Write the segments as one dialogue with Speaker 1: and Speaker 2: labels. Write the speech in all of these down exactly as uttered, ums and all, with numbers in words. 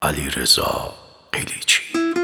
Speaker 1: علیرضا قلیچی.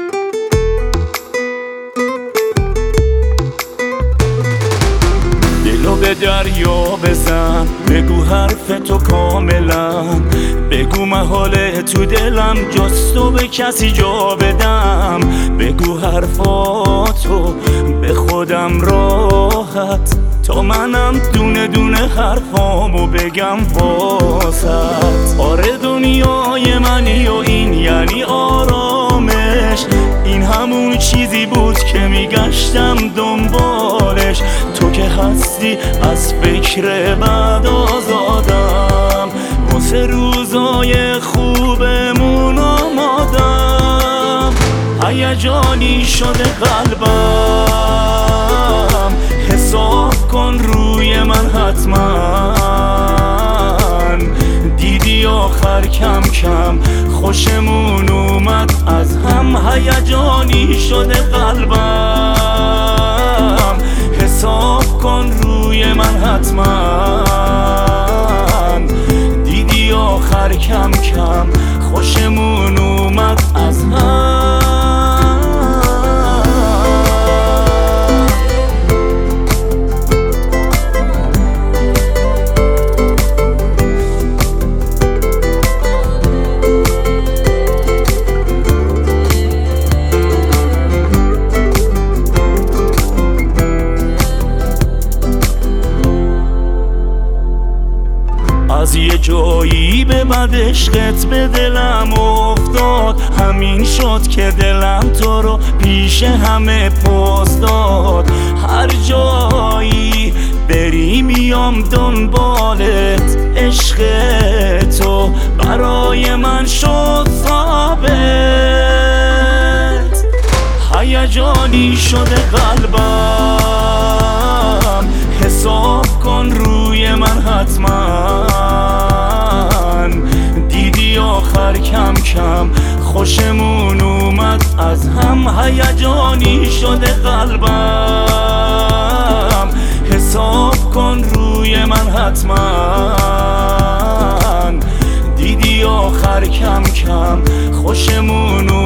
Speaker 1: دلو به دریا بزن، بگو حرف تو کاملا، بگو محاله تو دلم جستو به کسی جا بدم، بگو حرفاتو به خودم راحت تا منم دونه دونه حرفامو بگم واسط. آره دنیای منی و این یعنی آرامش، این همون چیزی بود که میگشتم دنبالش. تو که هستی از فکر بعد آزادم، واسه روزای خوبمون آمادم. هیجانی شده قلبم، حساب کن روی من حتما. دیدی آخر کم کم خوشمون اومد از هم. هیجانی شده قلبم، حساب کن روی من حتما. دیدی آخر کم کم خوشمون اومد از هم. از یه جایی به بعد عشقت به دلم افتاد، همین شد که دلم تو رو پیش همه پست داد. هر جایی بری میام دنبالت، عشق تو برای من شد ثابت. هیجانی شده قلبم، حساب کن روی من حتما. دیدی آخر کم کم خوشمون اومد از هم. هیجانی شده قلبم، حساب کن روی من حتما. دیدی آخر کم کم خوشمون